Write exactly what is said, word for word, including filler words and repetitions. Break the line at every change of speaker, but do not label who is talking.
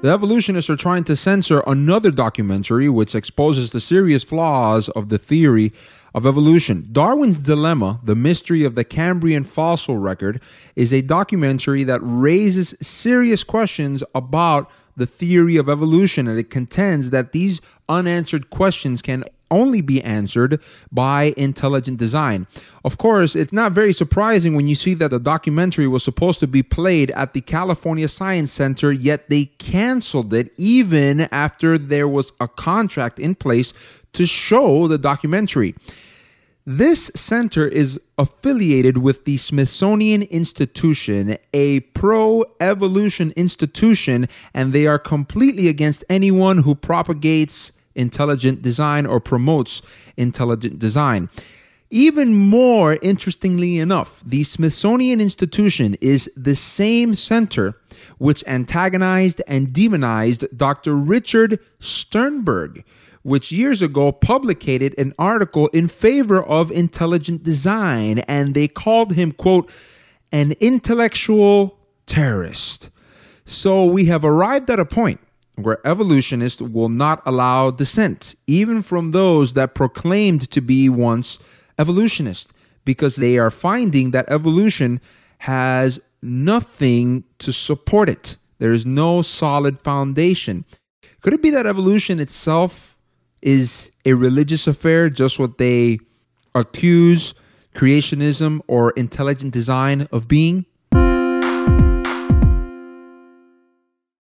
The evolutionists are trying to censor another documentary which exposes the serious flaws of the theory of evolution. Darwin's Dilemma, The Mystery of the Cambrian Fossil Record, is a documentary that raises serious questions about the theory of evolution, and it contends that these unanswered questions can only be answered by intelligent design. Of course, it's not very surprising when you see that the documentary was supposed to be played at the California Science Center, yet they canceled it even after there was a contract in place to show the documentary. This center is affiliated with the Smithsonian Institution, a pro-evolution institution, and they are completely against anyone who propagates intelligent design or promotes intelligent design. Even more interestingly enough, the Smithsonian Institution is the same center which antagonized and demonized Doctor Richard Sternberg, which years ago publicated an article in favor of intelligent design, and they called him, quote, an intellectual terrorist. So we have arrived at a point where evolutionists will not allow dissent, even from those that proclaimed to be once evolutionists, because they are finding that evolution has nothing to support it. There is no solid foundation. Could it be that evolution itself is a religious affair, just what they accuse creationism or intelligent design of being?